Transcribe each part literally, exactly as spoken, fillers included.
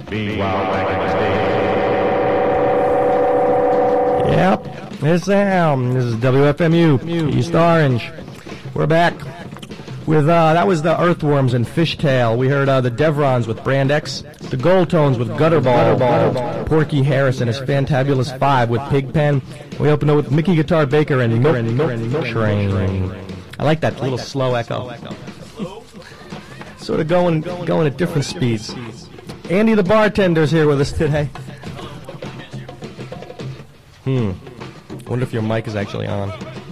Being wild back in the day. Yep, this is Sam. This is W F M U, East Orange. We're back with, uh, that was the Earthworms and Fishtail. We heard uh, the Devrons with Brand X, the Gold Tones with Gutterball, Gutterball. Porky Harris and his Fantabulous Five with Pigpen. We opened up with Mickey Guitar Baker and Milk, and Milk Train. I like that little slow echo. Sort of going, going at different speeds. Andy the bartender's here with us today. Hmm. Wonder if your mic is actually on.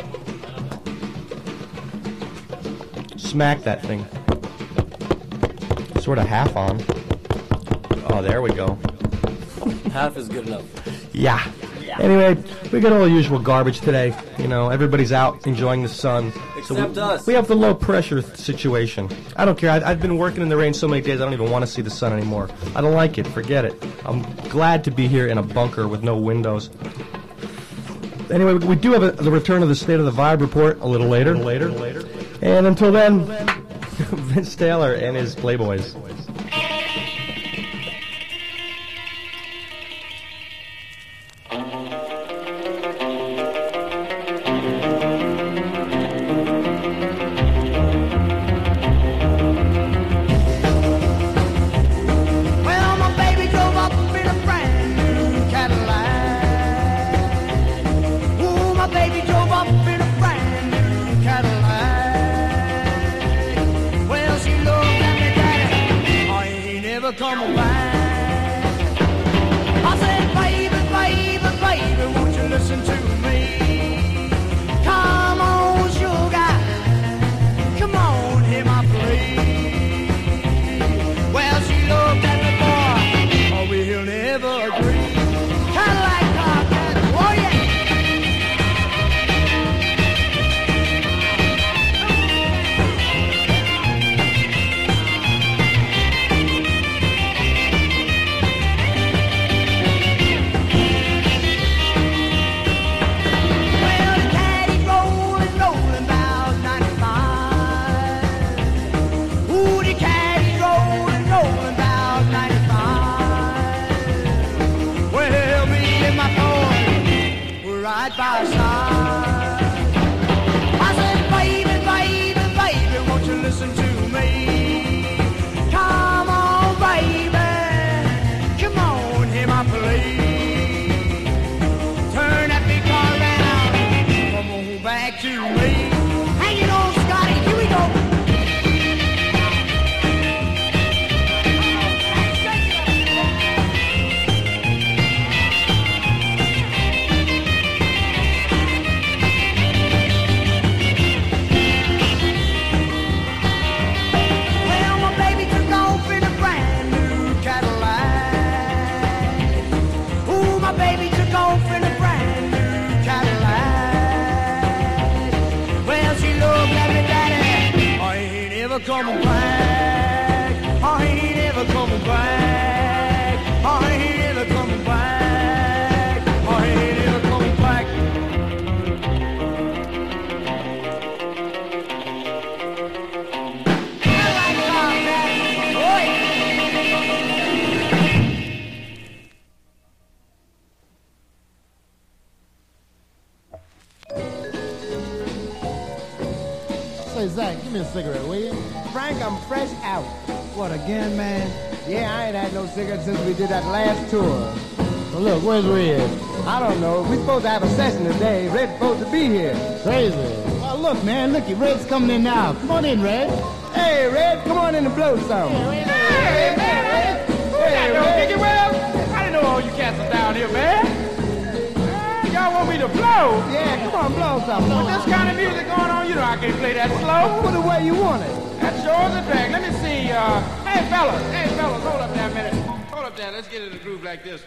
Smack that thing. Sort of half on. Oh, there we go. Half is good enough. Yeah. Anyway, we got all the usual garbage today. You know, everybody's out enjoying the sun. Except so we, us. We have the low pressure th- situation. I don't care. I, I've been working in the rain so many days I don't even want to see the sun anymore. I don't like it. Forget it. I'm glad to be here in a bunker with no windows. Anyway, we do have a, the return of the State of the Vibe report a little later. later, later. And until then, Vince Taylor and his Playboys. Say, Zach, give me a cigarette, will you? Frank, I'm fresh out. What, again, man? Yeah, I ain't had no cigarette since we did that last tour. Well, look, where's Red? I don't know. We supposed to have a session today. Red's supposed to be here. Crazy. Well, look, man, looky, Red's coming in now. Come on in, Red. Hey, Red, come on in and blow some. Hey, hey, man, Red. Hey, Red. Hey, well, I didn't know all you cats are down here, man. Uh, y'all want me to blow? Yeah, come on, blow some. With this kind of music going on, you know I can't play that slow. Put it where you want it. That sure is a drag. Let me see. Uh, hey, fellas. Hey, fellas, hold up there a minute. Hold up there. Let's get in the groove like this.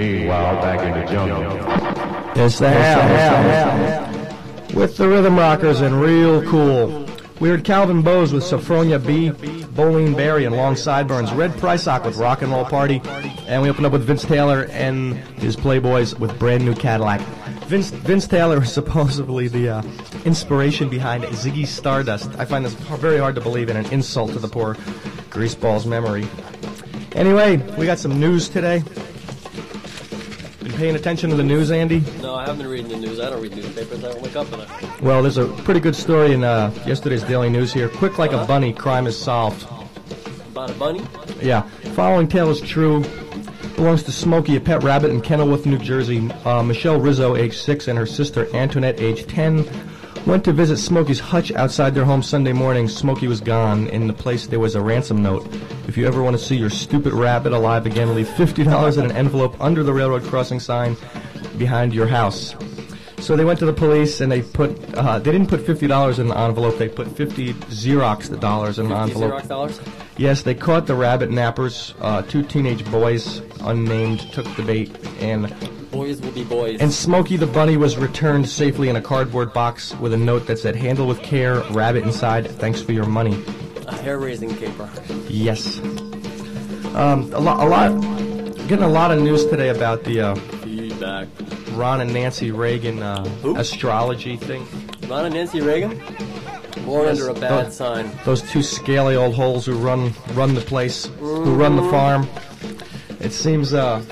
Meanwhile, back in the jungle. Yes, they have. With the Rhythm Rockers and Real Cool. We heard Calvin Bowes with Sophronia B, Bolene Berry and Long Sideburns, Red Prysock with Rock and Roll Party, and we opened up with Vince Taylor and his Playboys with Brand New Cadillac. Vince Vince Taylor is supposedly the uh, inspiration behind Ziggy Stardust. I find this very hard to believe and an insult to the poor greaseball's memory. Anyway, we got some news today. Been paying attention to the news, Andy? No, I haven't been reading the news. I don't read newspapers. I don't wake up in it. Well, there's a pretty good story in uh, yesterday's Daily News here. Quick like Uh-huh. a bunny, crime is solved. About a bunny? Yeah. Following tale is true. Belongs to Smokey, a pet rabbit in Kenilworth, New Jersey. Uh, Michelle Rizzo, age six, and her sister Antoinette, age ten, went to visit Smokey's hutch outside their home Sunday morning. Smokey was gone. In the place, there was a ransom note. If you ever want to see your stupid rabbit alive again, leave fifty dollars in an envelope under the railroad crossing sign behind your house. So they went to the police, and they put, uh, they didn't put fifty dollars in an envelope. They put fifty Xerox dollars in an fifty envelope. Xerox dollars? Yes, they caught the rabbit nappers. Uh, two teenage boys, unnamed, took the bait, and Boys will be boys. and Smokey the bunny was returned safely in a cardboard box with a note that said, "Handle with care, rabbit inside. Thanks for your money." A hair-raising caper. Yes. Um, a lot, a lot, getting a lot of news today about the uh, Feedback. Ron and Nancy Reagan uh, Who? astrology thing. Ron and Nancy Reagan? Born Yes, under a bad those- sign. Those two scaly old holes who run run the place, who run the farm. It seems uh,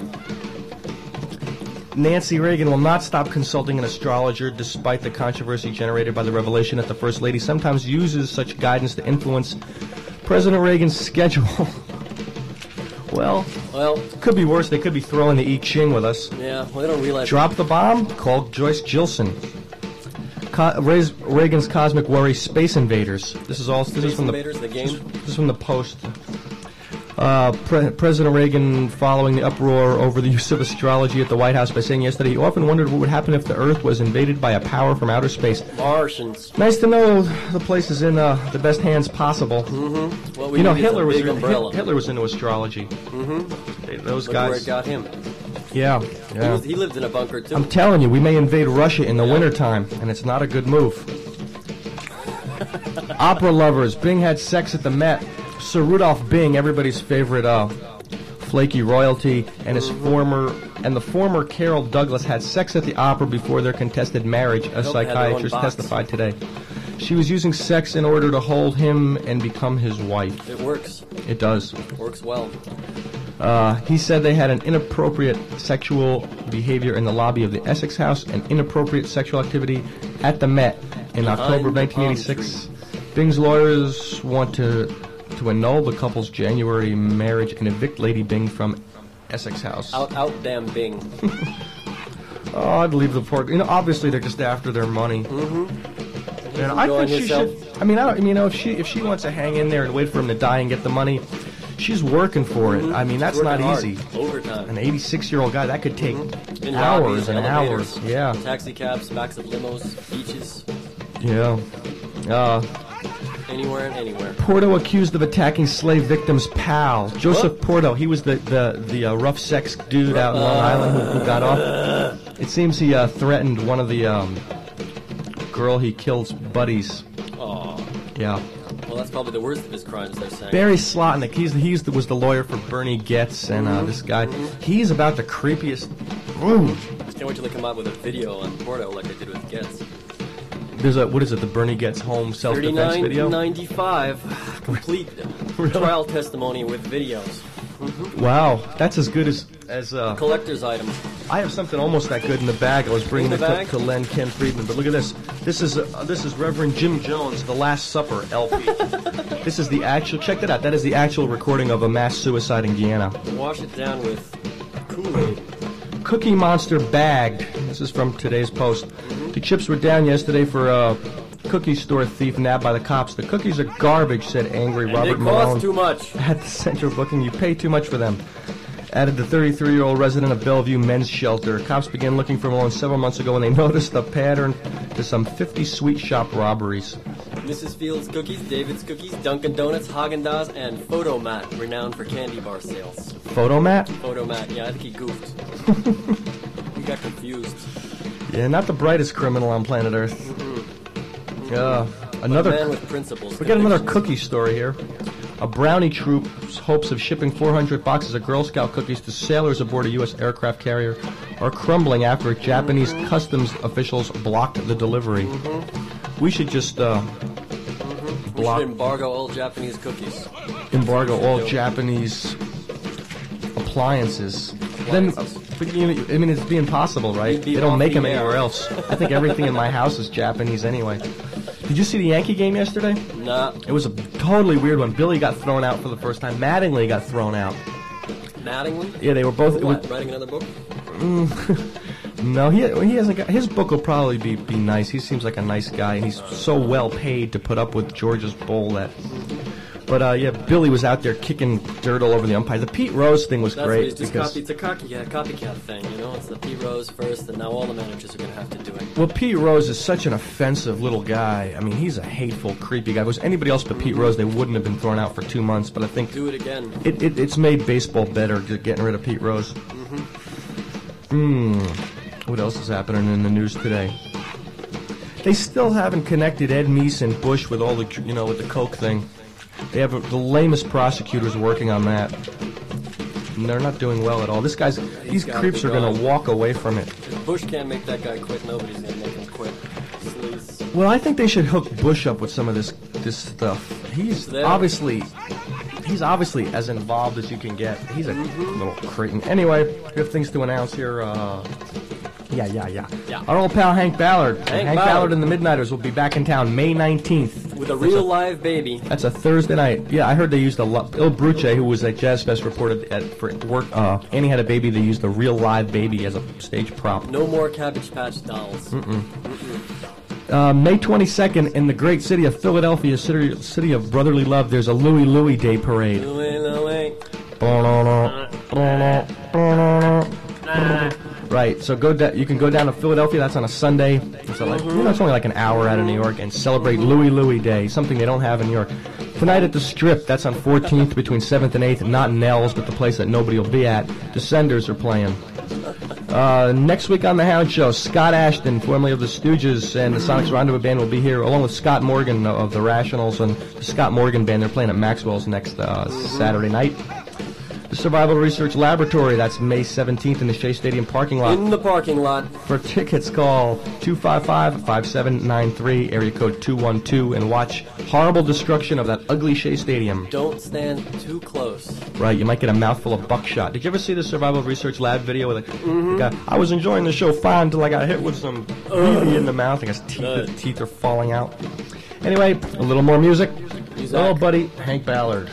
Nancy Reagan will not stop consulting an astrologer despite the controversy generated by the revelation that the First Lady sometimes uses such guidance to influence President Reagan's schedule. Well, Well, could be worse. They could be throwing the I Ching with us. yeah, well, they don't realize. Drop the bomb? Call Joyce Gilson. Co- raise Reagan's cosmic worry, Space Invaders. This is all. This is Space from the. Invaders, the game. This is from the Post. Uh, Pre- President Reagan following the uproar over the use of astrology at the White House by saying yesterday he often wondered what would happen if the Earth was invaded by a power from outer space. Martians. Nice to know the place is in uh, the best hands possible. Mm-hmm. What we You know, need is a Hitler was big umbrella. Hitler was into astrology. Mm-hmm. They, those Look where guys. it got him. Yeah, He, yeah. was, he lived in a bunker, too. I'm telling you, we may invade Russia in the wintertime, and it's not a good move. Opera lovers, Bing had sex at the Met. Sir Rudolph Bing, everybody's favorite uh, flaky royalty, and his former and the former Carol Douglas had sex at the opera before their contested marriage, a Nope, had their own psychiatrist box. testified today. She was using sex in order to hold him and become his wife. It works. It does. Works well. Uh, he said they had an inappropriate sexual behavior in the lobby of the Essex House and inappropriate sexual activity at the Met in Behind October of the nineteen palm eighty-six. Bing's lawyers want to to annul the couple's January marriage and evict Lady Bing from Essex House. Out, out, damn Bing. Oh, I'd leave the poor. You know, obviously they're just after their money. Mm-hmm. And I Enjoying think she yourself. should. I mean, I don't, you know, if she if she wants to hang in there and wait for him to die and get the money, she's working for it. I mean, that's Working not hard. easy. Overtime. An eighty-six-year-old guy, that could take In hours lobbies, and elevators, hours. Yeah, Taxi cabs, backs of limos, beaches, yeah. Uh, anywhere and anywhere. Porto accused of attacking slave victims' pal. Joseph What? Porto, he was the the, the uh, rough sex dude out in Long Island who, who got off. It seems he uh, threatened one of the um, girl he killed's buddies. Aw. Yeah. Well, that's probably the worst of his crimes, they're saying. Barry Slotnick, he's he's the, was the lawyer for Bernie Getz, and uh, this guy, he's about the creepiest. Ooh. Can't wait till they come out with a video on Porto like they did with Getz. There's a what is it? The Bernie Getz home self-defense thirty-nine video. ninety-five, complete trial testimony with videos. Wow, that's as good as as. Uh, Collector's item. I have something almost that good in the bag. I was bringing In the it to, bag? to Len Ken Friedman, but look at this. This is uh, this is Reverend Jim Jones, The Last Supper L P. This is the actual. Check that out. That is the actual recording of a mass suicide in Guyana. Wash it down with Kool-Aid. Cookie Monster bagged. This is from today's Post. The chips were down yesterday for a cookie store thief nabbed by the cops. The cookies are garbage, said angry And Robert they cost Malone too much. at the Central Booking. You pay too much for them. Added the thirty-three-year-old resident of Bellevue Men's Shelter. Cops began looking for Malone several months ago when they noticed a pattern to some fifty sweet shop robberies. Missus Fields Cookies, David's Cookies, Dunkin' Donuts, Haagen-Dazs, and Photomat, renowned for candy bar sales. Photomat? Photomat, yeah, I think he goofed. He got confused. Yeah, not the brightest criminal on planet Earth. Mm-hmm. Yeah, another. Man with principles. We got another convictions. cookie story here. A brownie troop's hopes of shipping four hundred boxes of Girl Scout cookies to sailors aboard a U S aircraft carrier are crumbling after Japanese Mm-hmm. customs officials blocked the delivery. Mm-hmm. We should just uh, Mm-hmm. We block, should embargo all Japanese cookies. embargo all Yeah. Japanese appliances. Then, uh, but, you know, I mean, it's being possible, right? You'd be They don't make them walking anywhere out. else. I think everything in my house is Japanese anyway. Did you see the Yankee game yesterday? Nah. It was a totally weird one. Billy got thrown out for the first time. Mattingly got thrown out. Mattingly? Yeah, they were both. it What? was- Writing another book? no, he he hasn't got. His book will probably be be nice. He seems like a nice guy, and he's so well paid to put up with George's bull that. But uh, yeah, Billy was out there kicking dirt all over the umpire. The Pete Rose thing was That's great what he's just because copy, it's a copycat, copycat thing, you know? It's the Pete Rose first, and now all the managers are going to have to do it. well, Pete Rose is such an offensive little guy. I mean, he's a hateful, creepy guy. If it was anybody else but Pete Rose, they wouldn't have been thrown out for two months. But I think Do it again. it, it it's made baseball better just getting rid of Pete Rose. Hmm. What else is happening in the news today? They still haven't connected Ed Meese and Bush with all the, you know, with the coke thing. They have a, the lamest prosecutors working on that. And they're not doing well at all. This guy's, these gotta creeps be are going to gone. walk away from it. If Bush can't make that guy quit, nobody's going to make him quit. Sleaze. Well, I think they should hook Bush up with some of this this stuff. He's There. obviously, he's obviously as involved as you can get. He's a little cretin. Anyway, we have things to announce here. Uh, yeah, yeah, yeah, Yeah. Our old pal Hank Ballard. Hank, Ballard. Ballard and the Midnighters will be back in town May nineteenth. With a real live baby. That's a Thursday night. Yeah, I heard they used a lo- Il Bruce, who was at Jazz Fest, reported at for work. Uh, Annie had a baby. They used a real live baby as a stage prop. No more Cabbage Patch dolls. Uh, May twenty-second, in the great city of Philadelphia, city, city of brotherly love, there's a Louie Louie Day parade. Louie, Louie. Right, so go da- you can go down to Philadelphia. That's on a Sunday. It's like, you know, it's only like an hour out of New York, and celebrate Louie Louie Day, something they don't have in New York. Tonight at the Strip, that's on fourteenth between seventh and eighth, not Nell's, but the place that nobody will be at. Descenders are playing. Uh, next week on the Hound Show, Scott Ashton, formerly of the Stooges, and the Sonics Rendezvous Band will be here, along with Scott Morgan of the Rationals and the Scott Morgan Band. They're playing at Maxwell's next uh, Saturday night. The Survival Research Laboratory, that's May seventeenth in the Shea Stadium parking lot. In the parking lot. For tickets, call two five five, five seven nine three, area code two one two, and watch horrible destruction of that ugly Shea Stadium. Don't stand too close. Right, you might get a mouthful of buckshot. Did you ever see the Survival Research Lab video with a mm-hmm. guy? I was enjoying the show fine until I got hit with some really in the mouth. I guess teeth, Uh. his teeth are falling out. Anyway, a little more music. Music. Oh, buddy, Hank Ballard.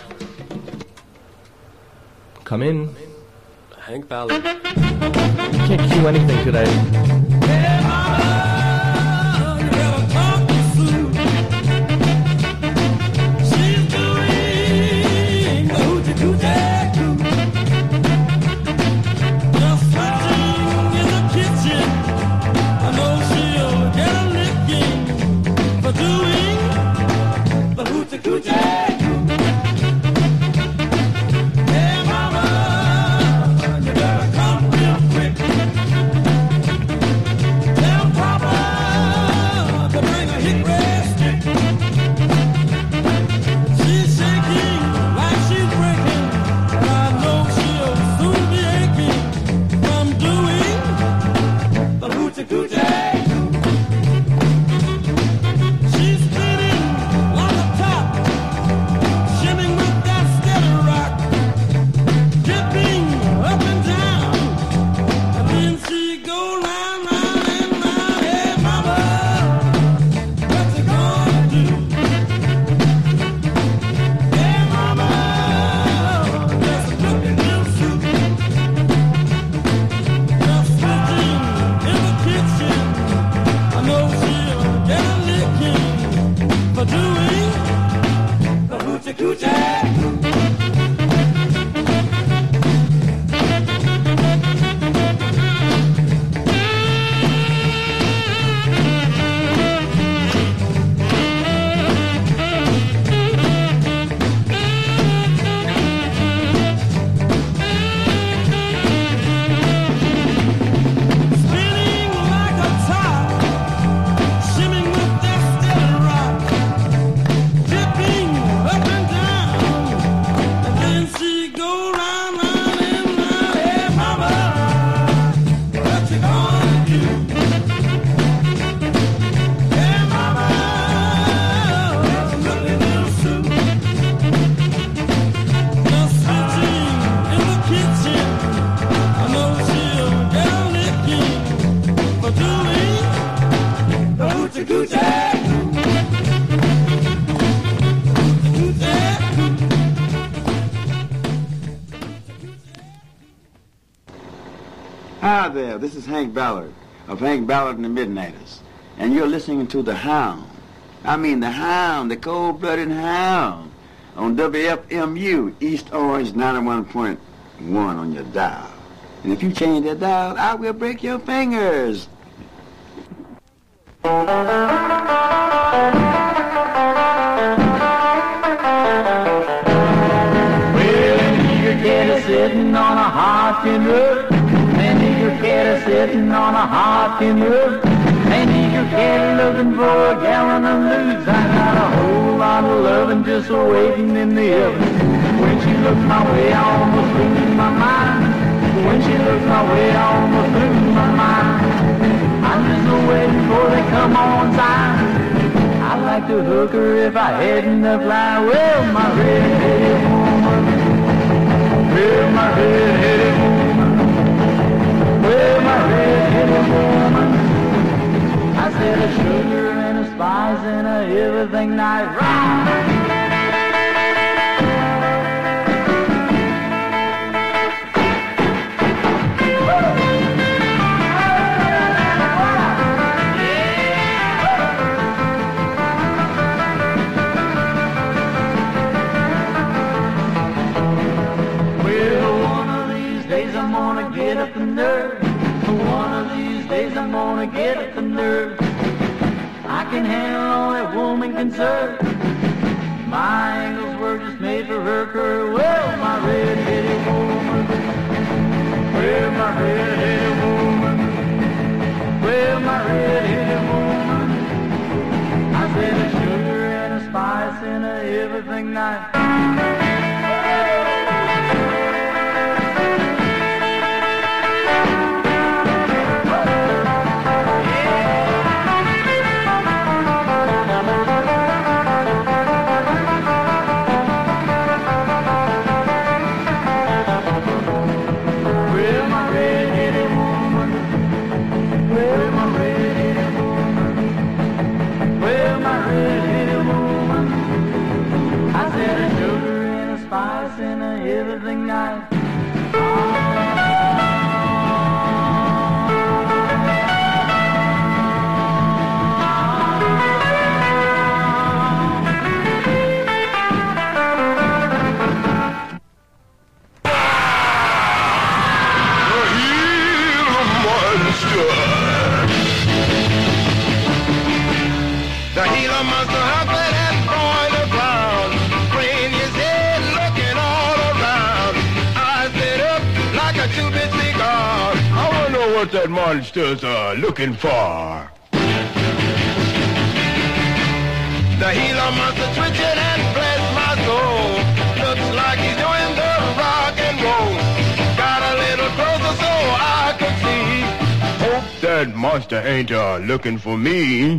Come in. Hank Ballard. You can't cue anything today. Hi there, this is Hank Ballard of Hank Ballard and the Midnighters, and you're listening to The Hound. I mean the Hound, the cold-blooded Hound, on W F M U, East Orange ninety-one point one on your dial. And if you change that dial, I will break your fingers. Well, an eager cat is sitting on a hot tin roof. An eager cat is sitting on a hot tin roof. An eager cat looking for a gallon of lewds. I got a whole lot of loving just waiting in the oven. When she looks my way, I almost lose my mind. When she looks my way, I almost lose my mind. I'm just waiting for they come on time. I'd like to hook her if I hadn't to fly. Well, my red-headed woman. Well, my red-headed woman. Well, my red-headed woman. I said a sugar and a spice and a everything nice. Right. Get up the nerve. One of these days I'm gonna get up the nerve. I can handle all that woman can serve. My angles were just made for her curve. Well, my red-headed woman. Well, my red-headed woman. Well, my red-headed woman. I said a sugar and a spice and a everything nice. Everything nice. The Gila monster hopping and throwing the ground, spraying his head, looking all around. Eyes lit up like a two-bit cigar. I wanna know what that monster's uh, looking for. The Gila monster twitching and bless my soul. Looks like he's doing the rock and roll. Got a little closer so I could see. Hope that monster ain't uh, looking for me.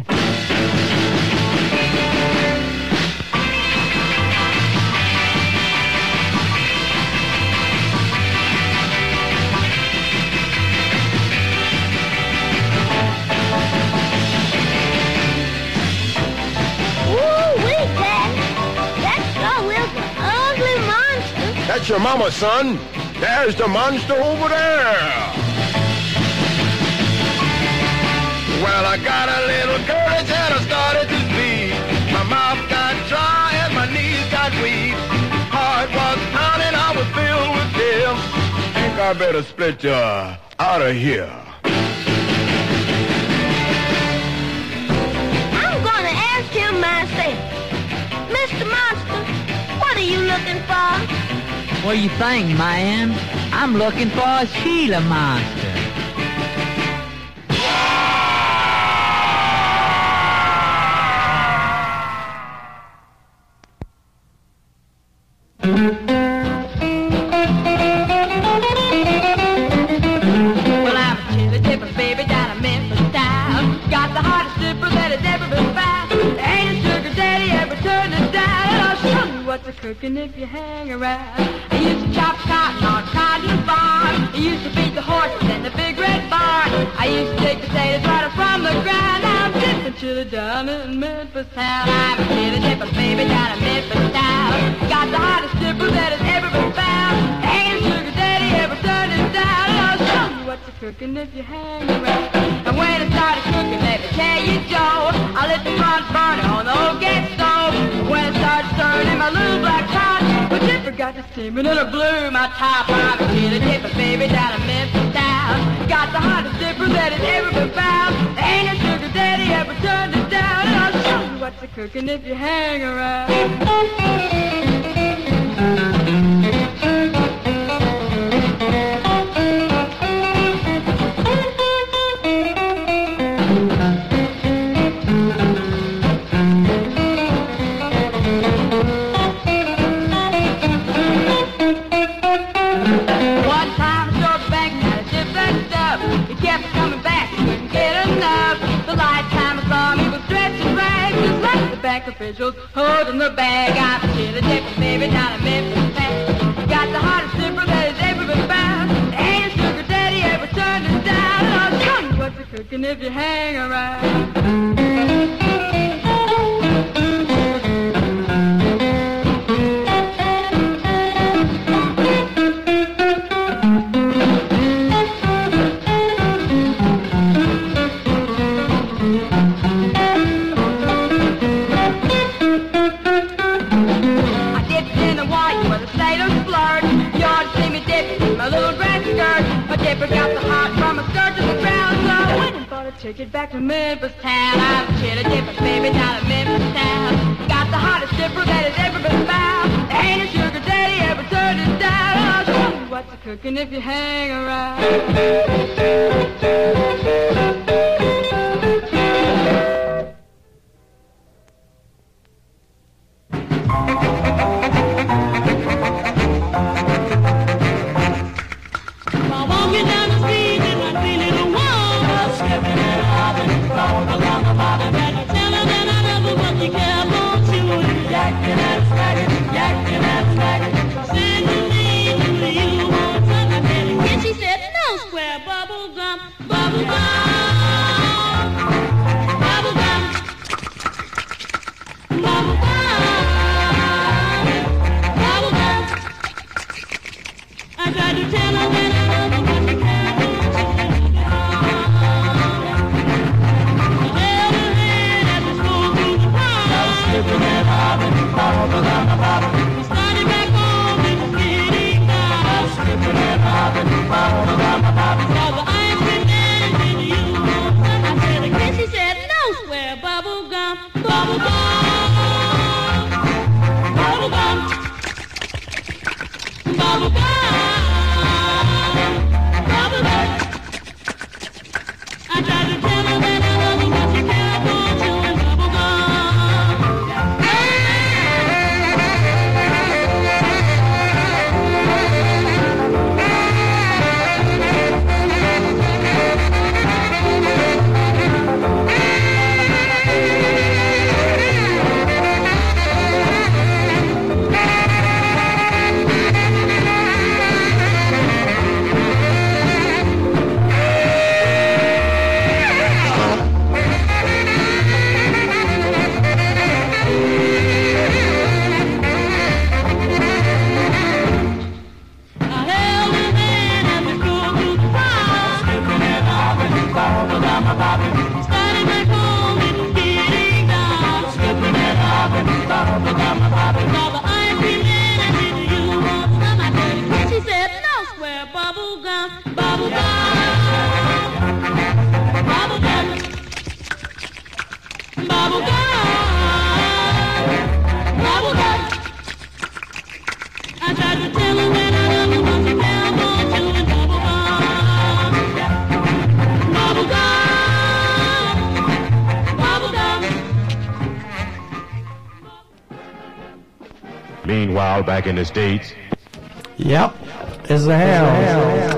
That's your mama, son. There's the monster over there. Well, I got a little courage and I started to speak. My mouth got dry and my knees got weak. Heart was pounding, I was filled with fear. Think I better split uh, out of here. I'm gonna ask him myself. Mister Monster, what are you looking for? What do you think, man? I'm looking for a Gila monster. Well, I'm a chili dipper, baby, down in Memphis style. Got the hottest dipper that has ever been found. Ain't a sugar daddy ever turned it down. And I'll show you what's a cooking if you hang around. I used to chop cotton on cotton farm. I used to feed the horses in the big red barn. I used to take potatoes right from the ground. Now I'm dipping chili down in Memphis town. I'm a chili dipper, baby, down in Memphis town. Got the hottest dipper that has ever been found. Ain't a sugar daddy ever turned it down. And I'll show you what's a cooking cooking if you hang around. And when it started cooking, let me tell you, Joe, I lit the front burner on the old gas stove. And when it started stirring in my little black pot, the dipper got to steaming and it blew my top. I'm a chili dipper, baby, down in Memphis town. Got the hottest dipper that has ever been found. Ain't a sugar daddy ever turned it down. And I'll show you what's a cooking if you hang around. Officials holding the bag. I'm a chili dipper, baby, down in Memphis town. Got the hottest dipper that has ever been found. Ain't a sugar daddy ever turned it down. And I'll show you what's a cooking if you hang around. Take it back to Memphis town. I'm a chili dipper, baby, down in Memphis town. Got the hottest dipper that has ever been found. Ain't a sugar daddy ever turned it down. I'll show you what's a cooking if you hang around. Meanwhile, back in the States. Yep, is the Hounds.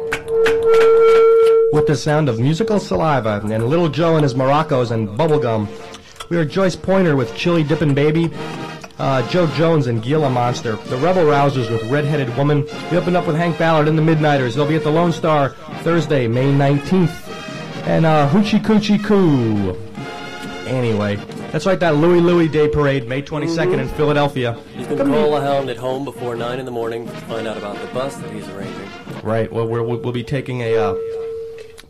With the sound of musical saliva and Little Joe and his maracas and bubblegum. We heard Joyce Pointer with Chili Dippin' Baby, uh, Joe Jones and Gila Monster, the Rebel Rousers with Red-Headed Woman. We opened up with Hank Ballard and the Midnighters. They'll be at the Lone Star Thursday, May nineteenth. And uh, Hoochie Coochie Coo. Anyway, that's right, that Louie Louie Day Parade, May twenty-second mm-hmm. in Philadelphia. You can call a hound at home before nine in the morning to find out about the bus that he's arranging. Right, well, we're, we'll be taking a... Uh,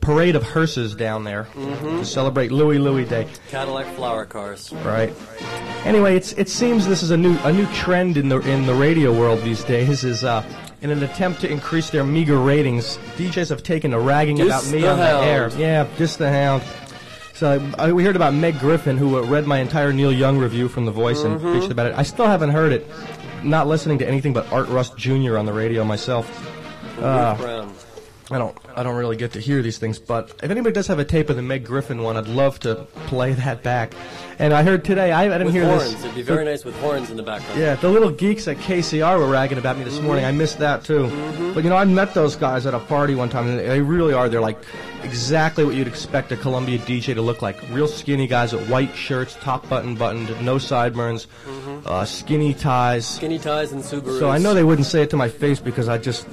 parade of hearses down there Mm-hmm. to celebrate Louie Louie Day. Cadillac flower cars. Right. Anyway, it's it seems this is a new a new trend in the in the radio world these days. Is uh, in an attempt to increase their meager ratings, D Js have taken to ragging Diss about me the on hound. the air. Yeah, Diss the Hound. So uh, we heard about Meg Griffin, who uh, read my entire Neil Young review from The Voice Mm-hmm. and preached about it. I still haven't heard it. Not listening to anything but Art Rust Junior on the radio myself. Uh, Ruth Brown. I don't I don't really get to hear these things, but if anybody does have a tape of the Meg Griffin one, I'd love to play that back. And I heard today, I, I didn't With hear horns. this. It'd be very nice with horns in the background. Yeah, the little geeks at K C R were ragging about me this morning. I missed that too. Mm-hmm. But you know, I met those guys at a party one time, and they really are. They're like exactly what you'd expect a Columbia D J to look like. Real skinny guys with white shirts, top button buttoned, no sideburns, Mm-hmm. uh, skinny ties. Skinny ties and Subarus. So I know they wouldn't say it to my face because I just.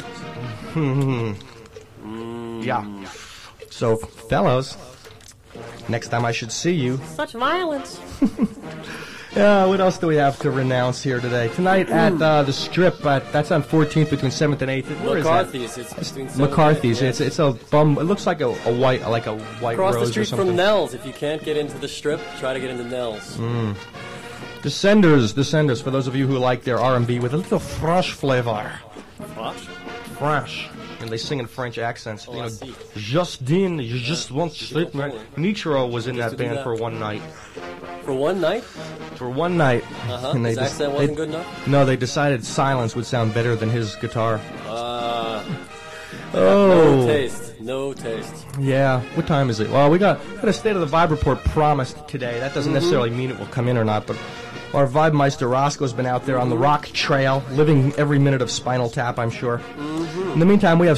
Yeah. So, fellows, next time I should see you. Such violence. Uh, what else do we have to renounce here today? Tonight at uh, the Strip, uh, that's on fourteenth between seventh and eighth. Where is that? McCarthy's. It's between seventh McCarthy's. and It's it's a bum. It looks like a, a white like a white Across the rose or street something. from Nell's. If you can't get into the Strip, try to get into Nell's. Mm. Descenders, Descenders. For those of you who like their R and B with a little French flavor. What? French. And they sing in French accents. Oh, you I know, see. Justine, you just want to sleep, man. Nitro was in Just that to do band that. for one night. For one night? For one night. Uh-huh. And they His just- accent they- wasn't good enough? No, they decided silence would sound better than his guitar. Uh, Oh. No taste. No taste. Yeah. What time is it? Well, we got, got a State of the Vibe report promised today. That doesn't Mhm. necessarily mean it will come in or not, but our Vibe Meister Roscoe's been out there on the rock trail, living every minute of Spinal Tap, I'm sure. In the meantime, we have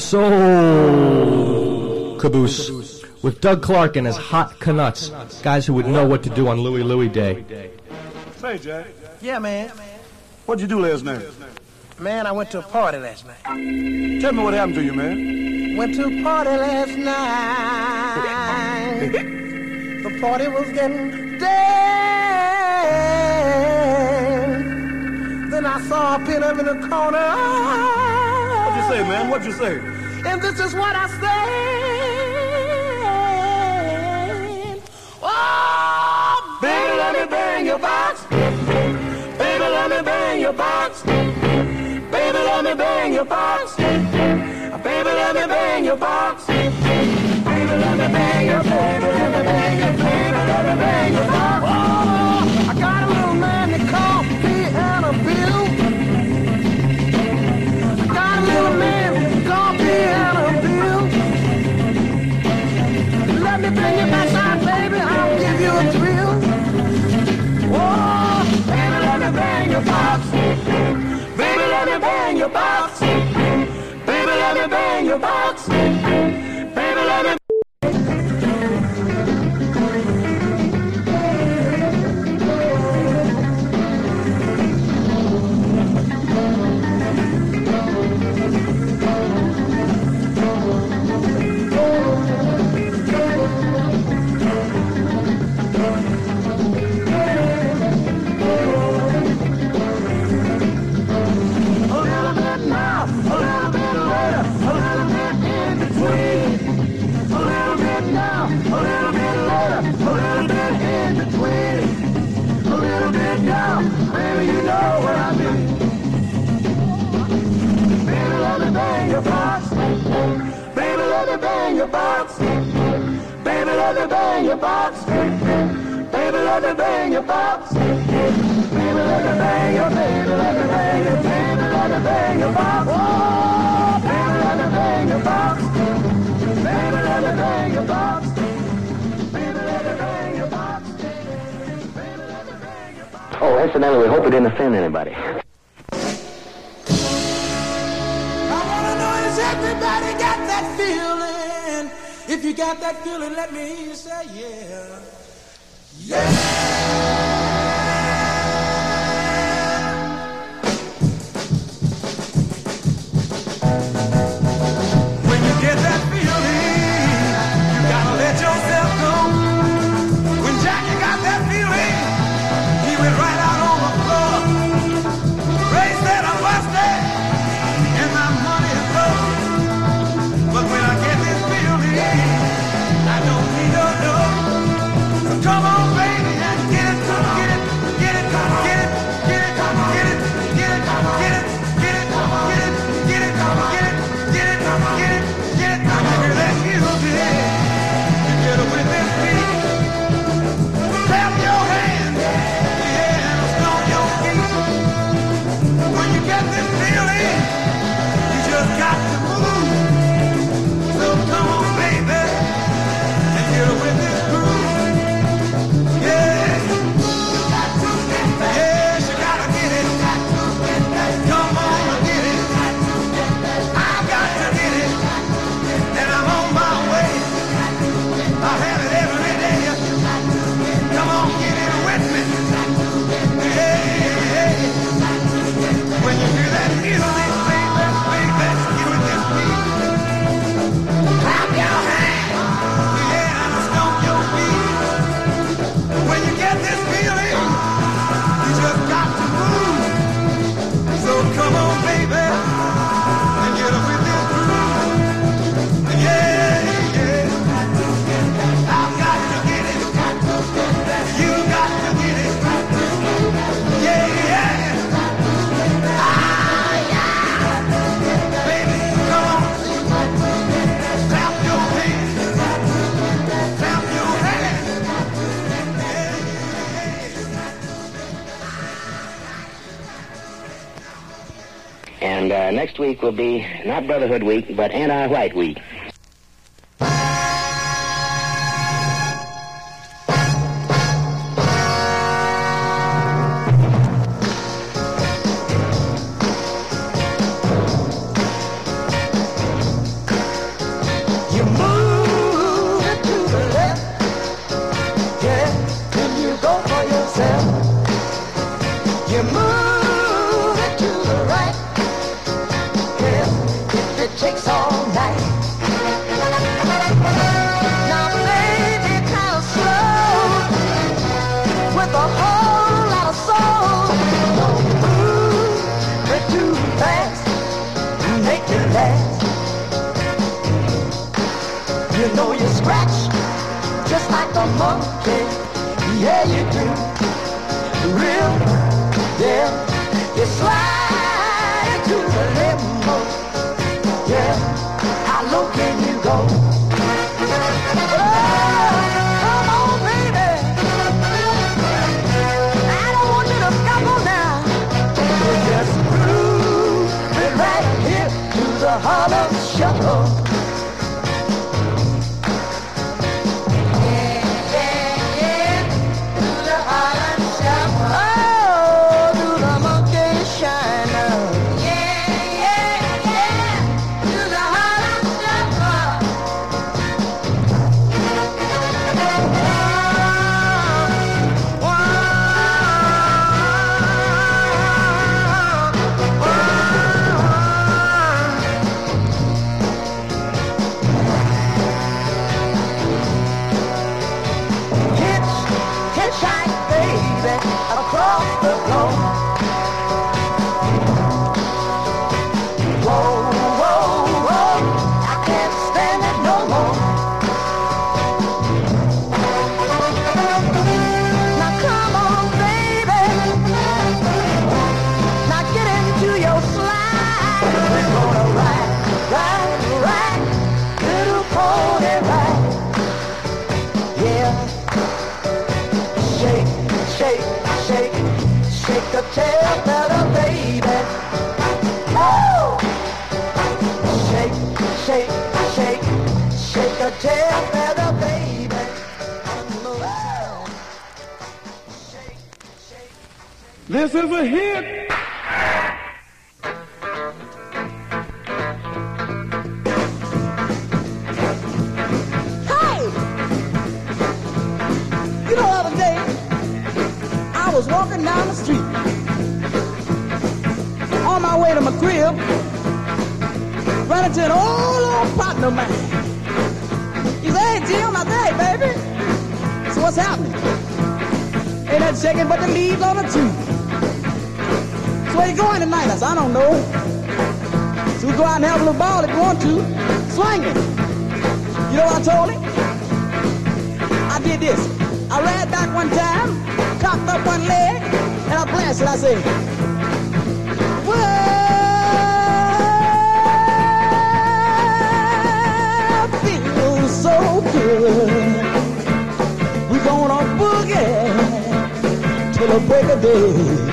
Soul Caboose with Doug Clark and his Hot Canuts, guys who would know what to do on Louie Louie Day. Say, Jack. Yeah, man. What'd you do last night? Man, I went to a party last night. Tell me what happened to you, man. Went to a party last night. The party was getting dead. Then I saw a pin up in the corner. What'd you say, man? What'd you say? And this is what I said. Oh, baby, let me bang your box. Baby, let me bang your box. Baby, let me bang your box. Baby, let me bang your box. Baby, let me bang your, baby, let me bang your, baby, let me bang your box. Oh, I got a little man that called Piano Bill. I got a little man called Piano Bill. Let me bring you backside, baby, I'll give you a thrill. Oh, baby, let me bang your box. Baby, let me bang your box. Baby, let me bang your box. Baby, let me. Box. Baby, let me bang your box. Baby, let me bang your box. Baby, let me bang your, baby, let me bang your, baby, let me bang your box. Oh, baby, let me bang your box. Baby, let me bang your box. Baby, let me bang your box. Baby, let me bang your box. Oh, incidentally, we hope it didn't offend anybody. I wanna know, has everybody got that feeling? If you got that feeling, let me hear you say yeah. Yeah! When you get that feeling, you gotta let yourself go. When Jackie got that feeling, he went right out on the floor. Ray said I'm busted, and my money is low. But when I get this feeling, And uh, next week will be not Brotherhood Week, but Anti-White Week. You know you scratch just like a monkey. Yeah, you do. Real, yeah. You slide into the limbo. Yeah. How low can you go? Oh, come on, baby. I don't want you to stumble now. Just groove it right here to the Harlem Shuffle. Across the globe. Whoa, whoa, whoa, I can't stand it no more. Now come on, baby. Now get into your slide. We're gonna ride, ride, ride, little pony ride. Yeah. Shake, shake. Shake, shake the tail feather, baby. Oh! Shake, shake, shake, shake the tail feather, baby. Shake, shake. This is a hit. Hey! You know, the other day, I was walking down the street on my way to my crib, ran into an old, old partner of mine. He said, hey, Jim, I said, hey, baby. So what's happening? Ain't that shaking but the leaves on the tree. So where you going tonight? I said, I don't know. So we go out and have a little ball if you want to. Swing it. You know what I told him? I did this. I ran back one time, cocked up one leg, and I blasted. I said, well, feels so good. We're gonna boogie till the break of day.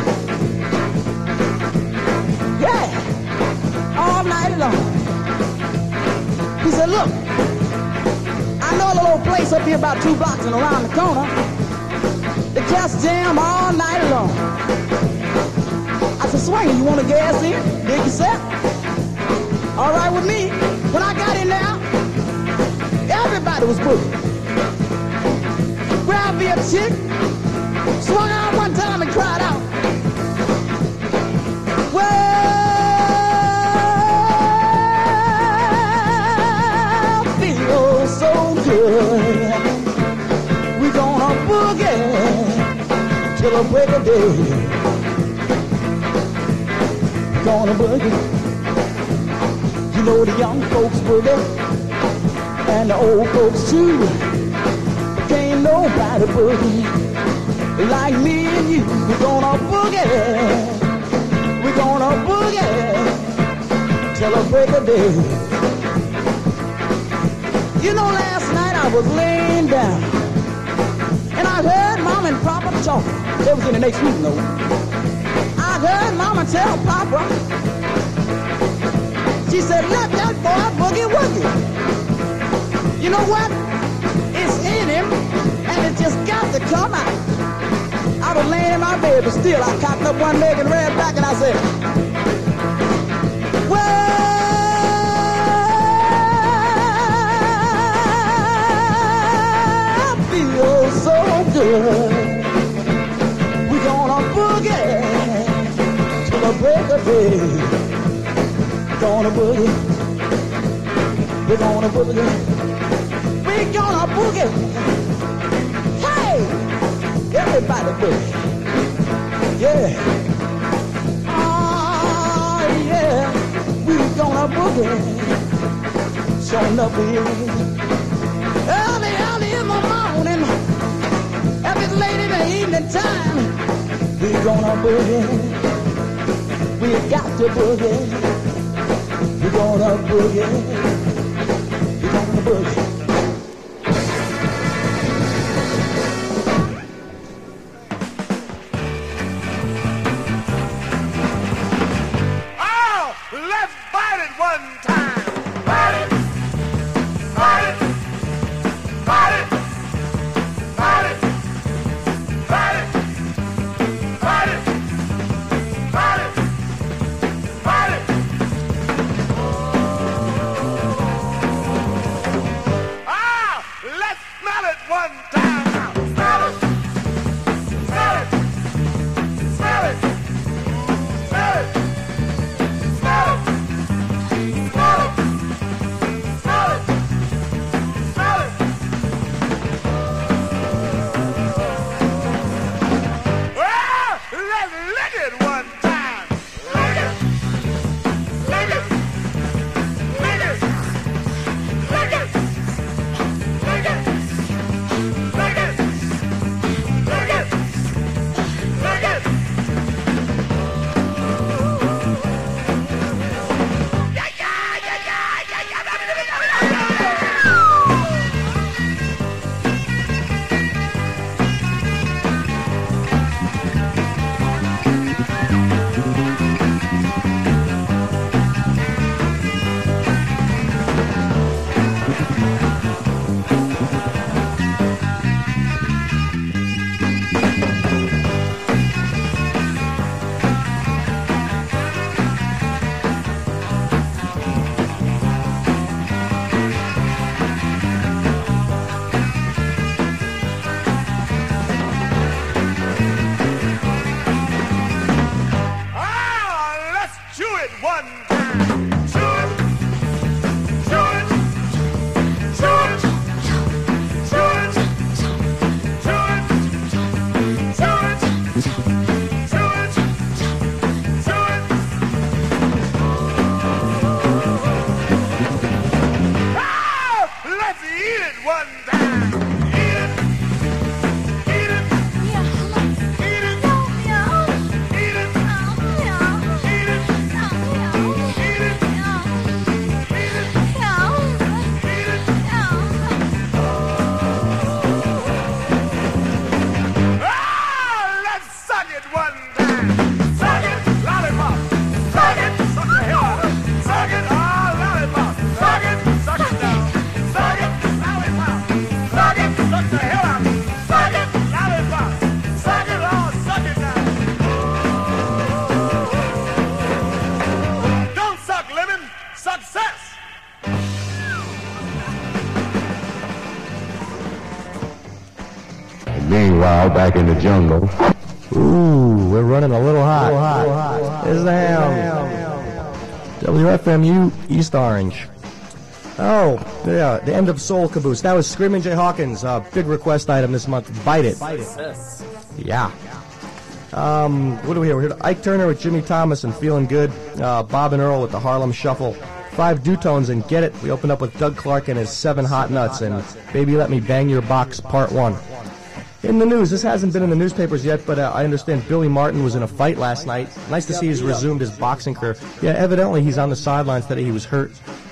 Yeah, all night long. He said, look, I know a little place up here about two blocks and around the corner. They just jam all night long. I said, Swanger, you want to gas in? Dig yourself? All right with me. When I got in there, everybody was booking. Grabbed me a chick, swung out one time and cried out, well, feels so good. We gonna boogie till the break of day. Gonna boogie. You know the young folks boogie and the old folks too. Can't nobody boogie like me and you. We gonna boogie. We gonna boogie till the break of day. You know, last night I was laying down and I heard Mom and Papa talking. They was in the next meeting though. I heard Mama tell Papa, She said, let that boy boogie woogie. You know what? It's in him, and it just got to come out. I was laying in my bed, but still I cocked up one leg and ran back, and I said, well, I feel so good. We're gonna boogie till the break of day. We're gonna boogie. We're gonna boogie. We're gonna boogie. Hey, everybody boogie. Yeah. Oh, yeah. We're gonna boogie. Showing up here. Early, early in the morning. If it's late in the evening time. We're gonna boogie. We got to boogie. We're gonna boogie. We're gonna boogie. Oh, let's bite it one time. Bite it. Bite it. Bite it. Bite it. Bite it. Bite it. Bite it. Bite it. Ah, let's smell it one time now. Smell it. Smell it. Smell it. Smell it. Smell it. Smell it. Smell it. Smell it. Well, let's lick it one time. Lick it. Lick it. Lick it. Lick it. Lick it. Lick it. Lick it. Lick it. Lick it. Yeah, yeah, yeah, yeah, yeah, yeah, yeah, yeah, yeah, Ah, let's chew it one time. Chew it. Chew it. Chew it. Chew it. Chew it. Chew it. Chew it. Chew it. Ah, let's eat it one time. Eat it. Eat it. Eat it. Eat it. Eat it. Eat it. Eat it. Ah, let's suck it one time. Suck it, lollipop. Suck it, suck the hell out of it. Suck it, ah, lollipop. Suck it, suck it down. Suck it, lollipop. Suck it, suck the hell out of it. Suck it, lollipop. Suck it, ah, suck it down. Don't suck lemon, success. Meanwhile, back in the jungle. Ooh, we're running a little hot. There's the ham. W F M U East Orange. Oh, yeah, the end of Soul Caboose. That was Screamin' Jay Hawkins. Uh, big request item this month. Bite It. Yes. Yeah. Um, what do we hear? We heard Ike Turner with Jimmy Thomas and Feeling Good. Uh, Bob and Earl with the Harlem Shuffle. Five Dutones and Get It. We opened up with Doug Clark and his Seven Hot Nuts and Baby Let Me Bang Your Box Part one. In the news, this hasn't been in the newspapers yet, but uh, I understand Billy Martin was in a fight last night. Nice to see he's resumed his boxing career. Yeah, evidently he's on the sidelines today. He was hurt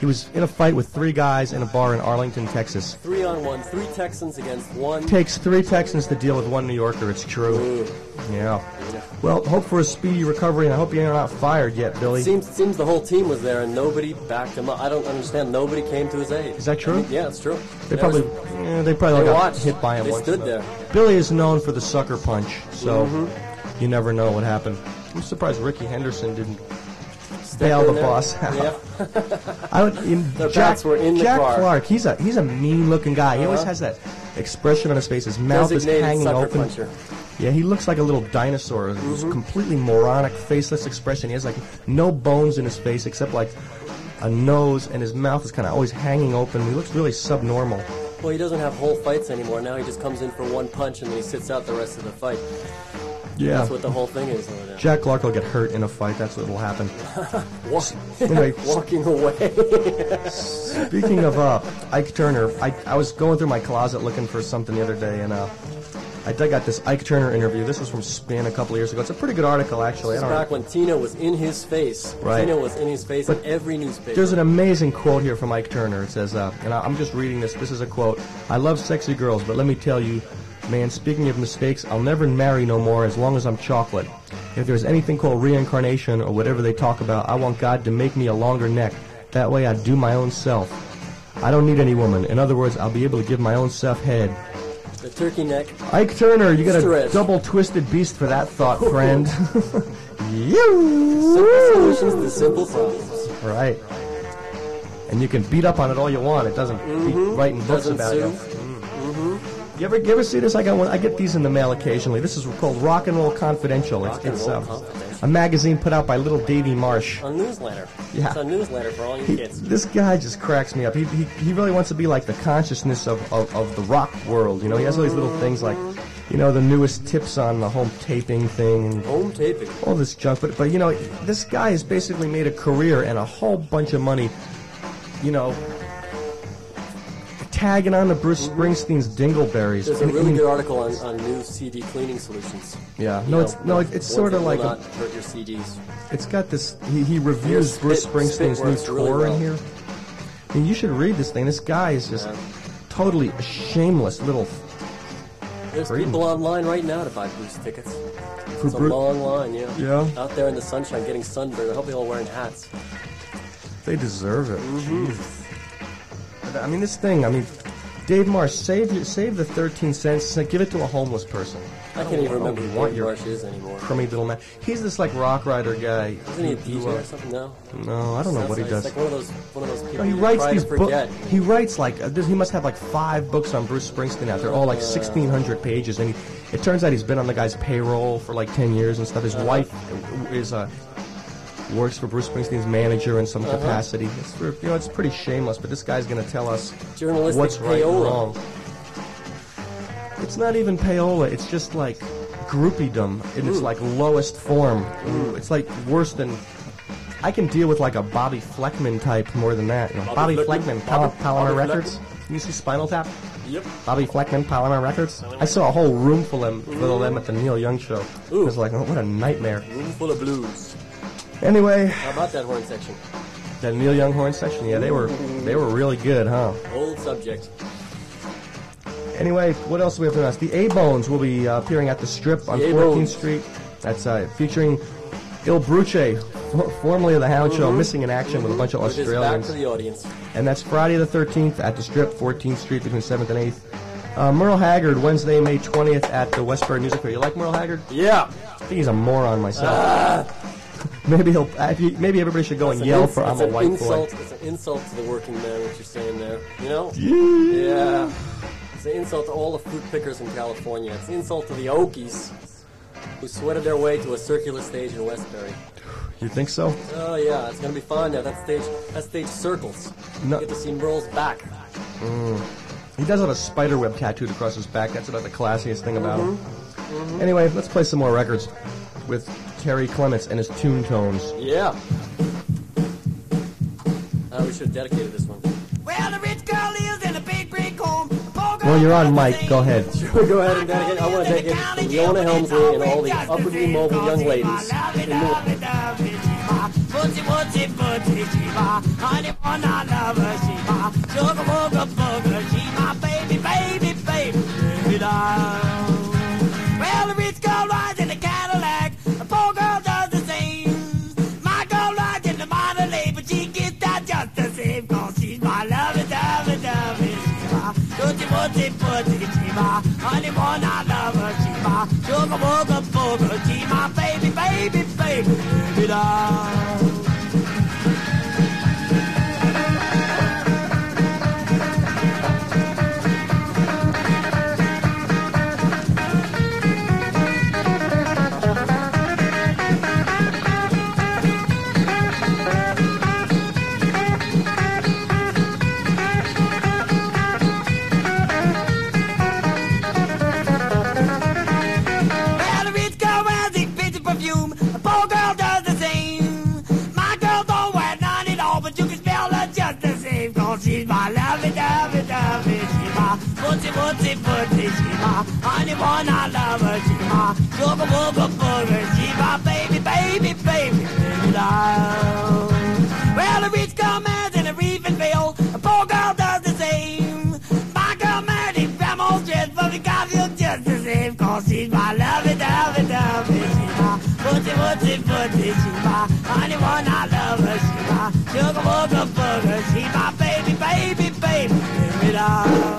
He was in a fight with three guys in a bar in Arlington, Texas. Three on one, three Texans against one. Takes three Texans to deal with one New Yorker. It's true. Ooh. Yeah. Well, hope for a speedy recovery, and I hope you're not fired yet, Billy. It seems seems the whole team was there and nobody backed him up. I don't understand. Nobody came to his aid. Is that true? I mean, yeah, it's true. They There probably, was- yeah, they probably They got watched. hit by him They once. stood but there. Billy is known for the sucker punch, so Mhm. you never know what happened. I'm surprised Ricky Henderson didn't Step bail in the there. boss out. Yeah. I would, in Their Jack, bats were in the Jack car. Clark, he's a he's a mean-looking guy. He always Uh-huh. has that expression on his face. His mouth Designated is hanging sucker open. puncher. Yeah, he looks like a little dinosaur. His Mhm. completely moronic, faceless expression. He has like no bones in his face except like a nose, and his mouth is kind of always hanging open. He looks really subnormal. Well, he doesn't have whole fights anymore. Now he just comes in for one punch and then he sits out the rest of the fight. Yeah. That's what the whole thing is over there. Jack Clark will get hurt in a fight. That's what will happen. Walk, Anyway, walking away. Speaking of uh, Ike Turner, I, I was going through my closet looking for something the other day, and uh, I dug out this Ike Turner interview. This was from Spin a couple of years ago. It's a pretty good article, actually. This I is don't back when Tina was in his face. Right. Tina was in his face But in every newspaper. There's an amazing quote here from Ike Turner. It says, uh, and I- I'm just reading this. This is a quote. I love sexy girls, but let me tell you, man, speaking of mistakes, I'll never marry no more as long as I'm chocolate. If there's anything called reincarnation or whatever they talk about, I want God to make me a longer neck. That way I do my own self. I don't need any woman. In other words, I'll be able to give my own self head. The turkey neck. Ike Turner, you got a Stretch. double-twisted beast for that thought, friend. Simple you. solutions to simple problems. Right. And you can beat up on it all you want. It doesn't beat writing books Doesn't about sue. you. Mm-hmm. You ever, you ever see this? I got one. I get these in the mail occasionally. This is called Rock and Roll Confidential. It's, Rock and it's Roll um, Confidential. a magazine put out by Little Davy Marsh. A newsletter. Yeah. It's a newsletter for all you He, kids. this guy just cracks me up. He, he he really wants to be like the consciousness of, of, of the rock world. You know, he has all these little things like, you know, the newest tips on the home taping thing and Home taping. all this junk. But but you know, this guy has basically made a career and a whole bunch of money. You know, tagging on to Bruce Springsteen's Dingleberries. There's a I mean- really good article on, on new C D cleaning solutions. Yeah, You no, know, it's no, it's, it's ones sort that of will like a, not hurt your C Ds. it's got this. He, he reviews Spit- Bruce spit Springsteen's new works tour really well. in here. I mean, you should read this thing. This guy is just Yeah. totally a shameless little. There's Great. people online right now to buy Bruce tickets. For It's a Bru- long line, yeah. Yeah. Out there in the sunshine getting sunburned. I hope they're all wearing hats. They deserve it. Mm-hmm. Jeez. I mean, this thing. I mean, Dave Marsh, save your, save the thirteen cents. Give it to a homeless person. I can't even remember you who want Dave your Marsh is anymore. crummy little man. He's this like rock rider guy. Isn't he a who, D J uh, or something? No. No, I don't know Sounds what he like, does. It's like one of those, one of those people No, he you writes try these to books. forget. He writes like uh, this, he must have like five books on Bruce Springsteen out there, all like sixteen hundred pages. And he, it turns out he's been on the guy's payroll for like ten years and stuff. His Uh-huh. wife is uh, works for Bruce Springsteen's manager in some Uh-huh. capacity. It's, you know, it's pretty shameless. But this guy's going to tell us Journalistic what's right and payola. wrong. It's not even payola. It's just like groupiedom in its Mm. like lowest form. It's like worse than. I can deal with like a Bobby Fleckman type more than that. You know, Bobby, Bobby Fleckman, Fleckman? Pal- Bobby- Palomar Bobby Records. You see Spinal Tap? Yep. Bobby Fleckman, Palomar Records. I saw a whole room full of, full of them at the Neil Young show. It was like, oh, what a nightmare. Room full of blues. Anyway, How about that horn section? that Neil Young horn section, yeah, they were they were really good, huh? Old subject. Anyway, what else do we have to announce? The A-Bones will be uh, appearing at the Strip on The fourteenth A-Bones. Street. That's uh, featuring Il Bruce, f- formerly of the Hound Show, Mhm. missing in action with a bunch of With his back Australians. to the audience. And that's Friday the thirteenth at the Strip, fourteenth Street, between seventh and eighth. Uh, Merle Haggard, Wednesday, May twentieth at the Westbury Music Fair. You like Merle Haggard? Yeah. I think he's a moron myself. maybe he'll. uh, if you- Maybe everybody should go It's and an yell ins- for "I'm it's a an white insult. boy." It's an insult to the working man, what you're saying there. You know? Yeah. Yeah. It's an insult to all the fruit pickers in California. It's an insult to the Okies, who sweated their way to a circular stage in Westbury. You think so? Oh yeah, it's gonna be fun now. That stage, that stage circles. No. You get to see Merle's back. Mm. He does have a spider web tattooed across his back. That's about the classiest thing about him. Anyway, let's play some more records with Terry Clements and his Tune Tones. Yeah. Uh, we should have dedicated this one. Well, the rich girl lives in a big brick home. The poor girl Well, you're on mic. Go ahead. Sure, go ahead and dedicate. I want to dedicate this to Leona Helmsley and all the upwardly mobile young ladies in Newark. Pussy was wootsy wootsy, she my honey one, I love her, she my sugar booger booger, she my baby, baby, baby, baby doll. Well, the rich girl rides in the Cadillac, the poor girl does the same. My girl rides in the Monterey, but she gets out just the same, cause she's my lovey, dovey, dovey, she my wootsy wootsy wootsy, she my honey one, I love her, she my sugar booger booger, she my baby, baby, baby, baby doll. She's my lovey-dovey, dovey, she's my wootsy-wootsy, wootsy, she's my honey one, I love her, she's my sugar-booger-booger, she's my baby, baby, baby, baby doll. Well, a rich girl marries in a reefing veil, a poor girl does the same. My girl married in grandma's dress, but we got feel just the same, cause she's my lovey-dovey, dovey, she's my wootsy-wootsy, wootsy, she's my honey one, I love her, she's my sugar-booger-booger, she's my baby, baby, baby, baby doll.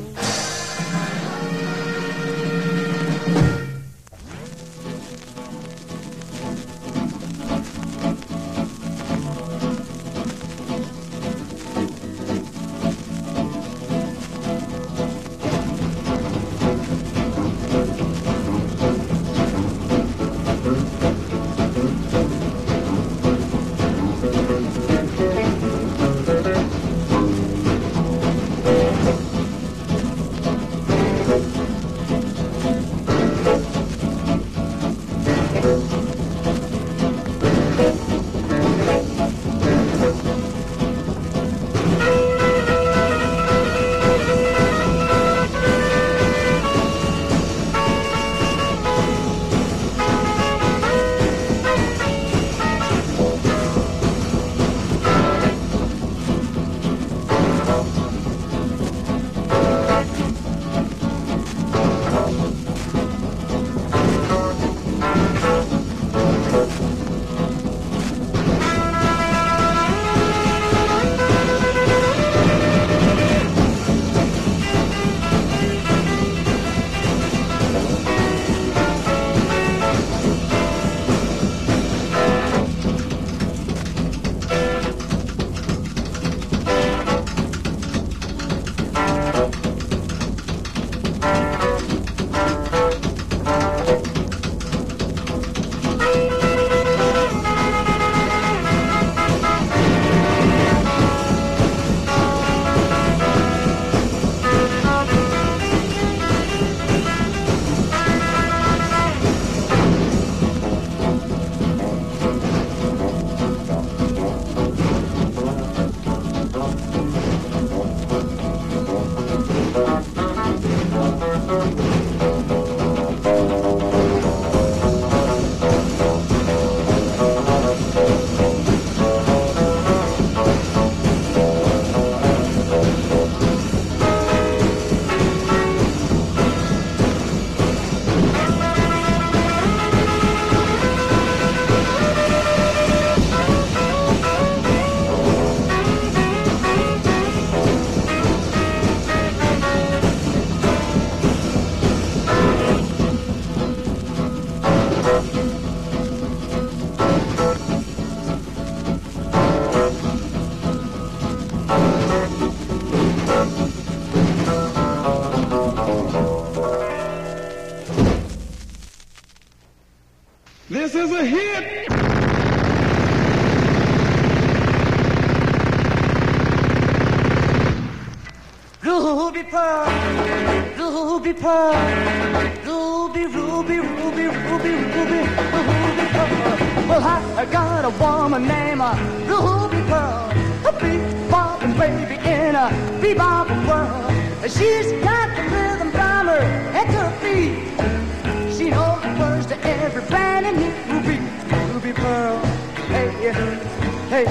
This is a hit. Ruby pearl, ruby pearl, ruby, ruby, ruby, ruby, ruby, ruby pearl. Well, I got a woman named uh, Ruby Pearl, a bebopping baby in a bebopping world. She's got the rhythm from her head to her feet. She knows the words to every brand new Ruby, Ruby Pearl. Hey, hey,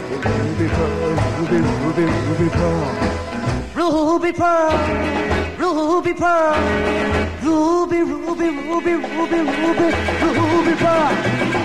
Ruby pearl, ruby, ruby, ruby pearl. Ruby pearl, ruby pearl, ruby, ruby, ruby, ruby, ruby, ruby pearl.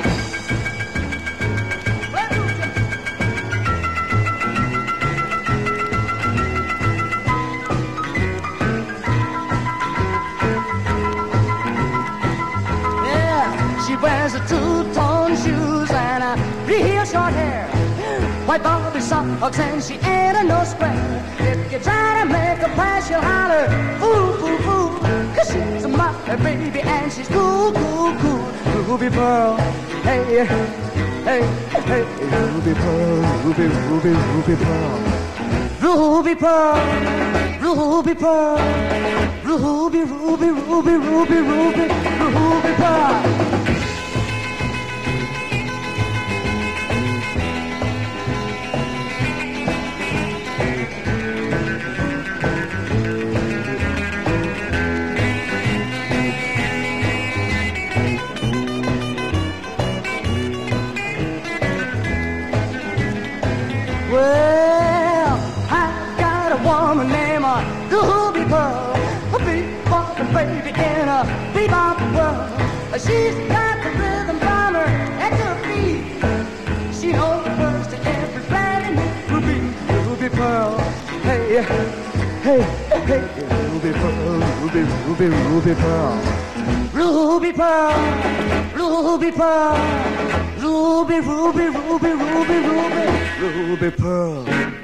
She wears a two-tone shoes and a real short hair, white bobby socks, and she ain't a no square. If you try to make her pass, she'll holler, ooh, ooh, ooh, 'cause she's a mother baby and she's cool, cool, cool. Ruby pearl, hey, hey, hey, ruby pearl, ruby, ruby, ruby pearl. Ruby pearl, ruby pearl, ruby, ruby, ruby, ruby, ruby, ruby pearl. Well, I got a woman named uh, Ruby Pearl, a bebop baby in a bebop world. She's got the rhythm from her head to her feet. She knows the words to every brand new Ruby, Ruby Pearl. Hey, hey, hey, Ruby Pearl, Ruby, Ruby, Ruby Pearl. Ruby Pearl, Ruby Pearl, Ruby, Ruby, Ruby, Ruby, Ruby, Ruby Pearl.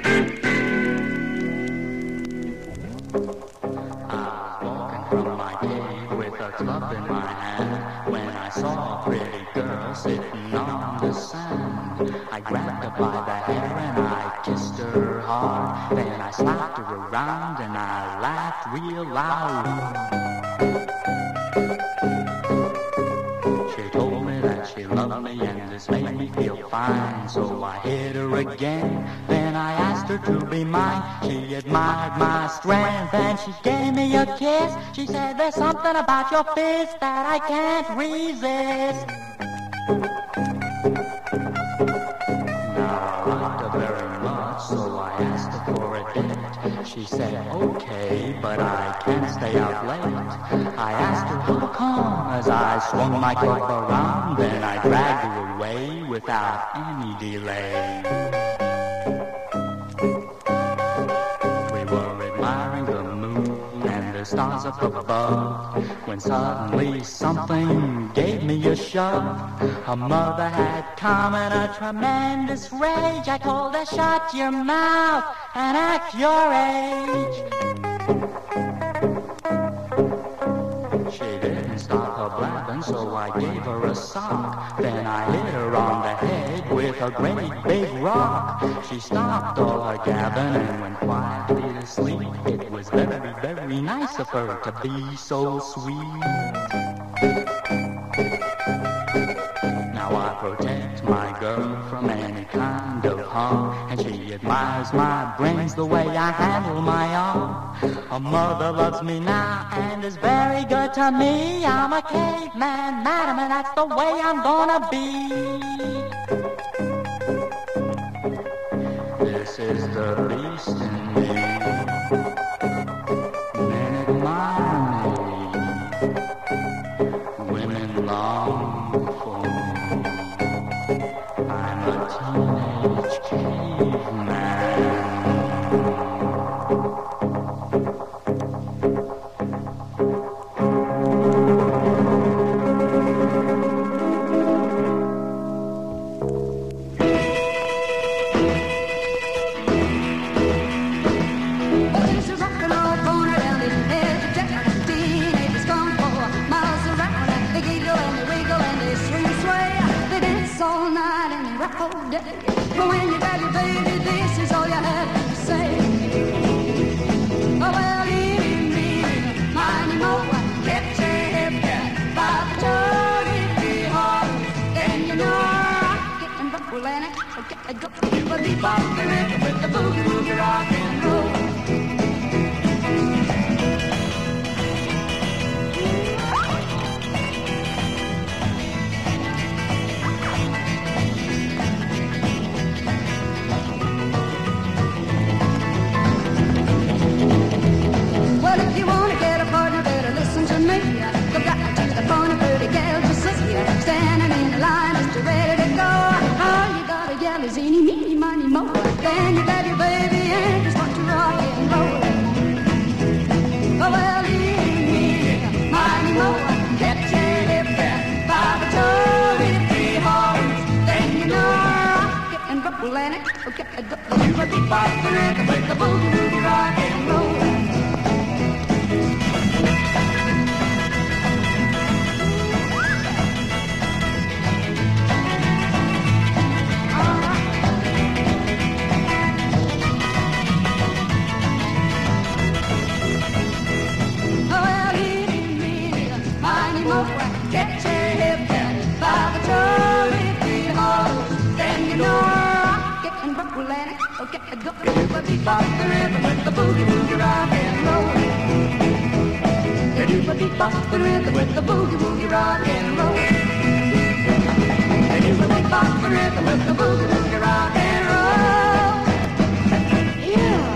From my cave with a club in my hand, when I saw a pretty girl sitting on the sand, I grabbed her by the hair and I kissed her hard. Then I slapped her around and I laughed real loud. She told me that she loved me and this made me feel fine, so I hit her again. Then I asked her to be mine. She admired my strength and she gave me a kiss. She said, there's something about your fist that I can't resist. Now I liked her very much, so I asked her for a date. She said, okay, but I can't stay out late. I asked her how come as I swung my club around. Then I dragged her away without any delay. Stars up above, when suddenly something gave me a shove. Her mother had come in a tremendous rage. I told her, shut your mouth and act your age. She didn't stop her blabbing, so I gave her a sock. Then I hit her on the head with a great big rock. She stopped all her gabbing and went quietly to sleep. It was very, very nice of her to be so sweet. Now I protect my girl from any kind of harm, and she admires my brains the way I handle my arm. Her mother loves me now and is very good to me. I'm a caveman, madam, and that's the way I'm gonna be. This is the beast in me. Men admire me. Women long for me. I'm a teenage caveman. But when you grab your baby, this is all you have to say. Oh, well, leave me, mind you more. Get your hip by the toe, hard. Then you know rock it and roll and it. Okay, go for the bebop with the boogie woogie rock and roll. a do- the do- bebop, the rhythm with the boogie woogie rock and roll. Get your hip done by the Tory Free Hall. Then you know rock it and roll and oh, get a go. The bebop, the rhythm with the boogie woogie rock and roll. The do the bebop, the rhythm with the boogie woogie rock and roll. The do the bebop, the rhythm with the boogie woogie rock and roll. Yeah.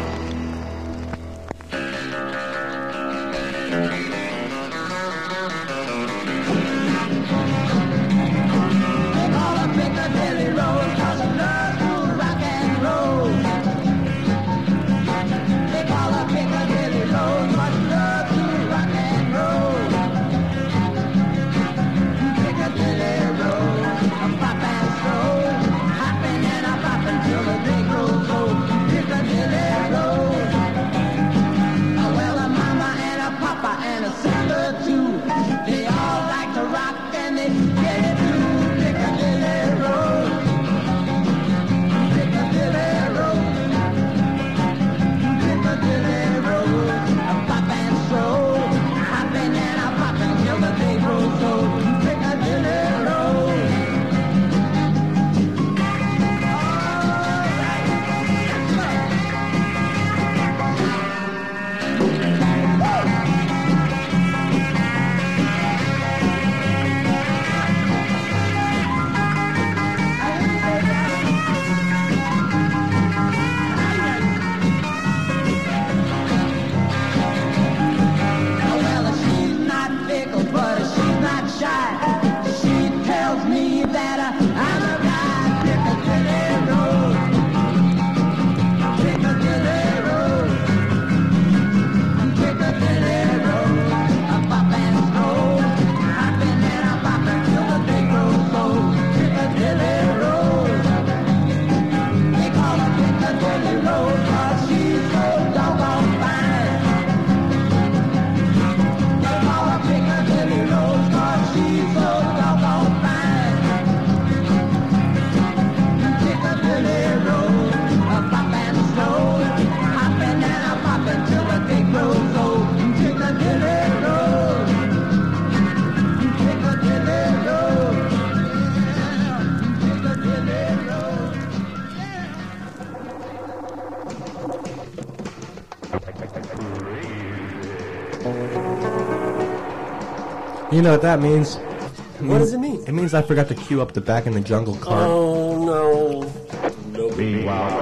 You know what that means? It What means- does it mean? It means I forgot to queue up the Back in the Jungle card. Oh no. Nobody.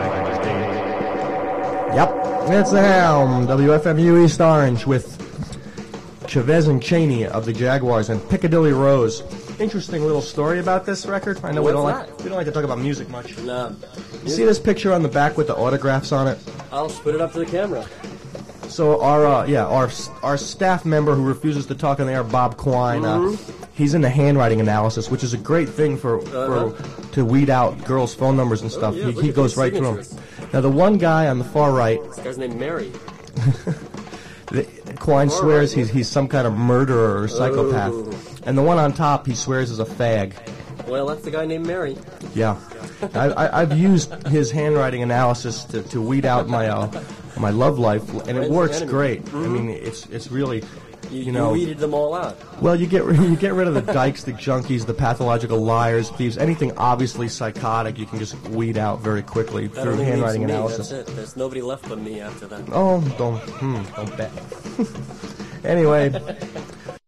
Yep, it's the Helm, W F M U East Orange with Chavez and Cheney of the Jaguars and Piccadilly Rose. Interesting little story about this record. I know we What's don't that? like we don't like to talk about music much. Nah. You see this picture on the back with the autographs on it? I'll put it up to the camera. So our uh, yeah our our staff member who refuses to talk on the air, Bob Quine, Mhm. uh, he's into handwriting analysis, which is a great thing for, Uh-huh. for to weed out girls' phone numbers and stuff. Oh, yeah, he look he at goes these right through them. signatures. Now the one guy on the far right, This guy's named Mary. the, Quine All swears right. he's he's some kind of murderer or psychopath, Oh. and the one on top he swears is a fag. Well, that's the guy named Mary. Yeah, I, I, I've used his handwriting analysis to, to weed out my uh, my love life, and Friends it and works enemies. great. I Mhm. mean, it's it's really, You, you know, you weeded them all out. well, you get you get rid of the dykes, the junkies, the pathological liars, thieves, anything obviously psychotic. You can just weed out very quickly That through only leaves handwriting me, analysis. That's it. There's nobody left but me after that. Oh, don't hmm, don't bet. Anyway,